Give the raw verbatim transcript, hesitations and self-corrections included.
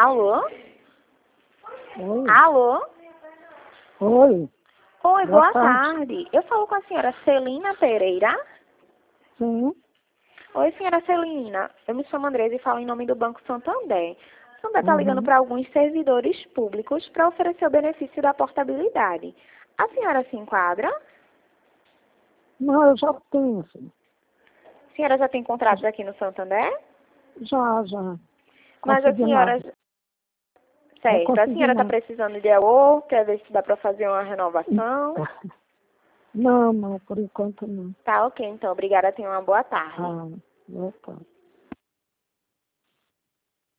Alô? Oi. Alô? Oi. Oi, boa, Boa tarde. tarde. Eu falo com a senhora Celina Pereira. Sim. Oi, senhora Celina. Eu me chamo Andresa e falo em nome do Banco Santander. O Santander está ligando Uhum. para alguns servidores públicos para oferecer o benefício da portabilidade. A senhora se enquadra? Não, eu já tenho, filho. A senhora já tem contratos aqui no Santander? Já, já. Mas a Consegui senhora... nada. Não Certo. A consegui senhora está nada. precisando de alô? Quer ver se dá para fazer uma renovação? Não, não, por enquanto não. Tá, ok. Então, obrigada. Tenha uma boa tarde. Ah, boa tarde.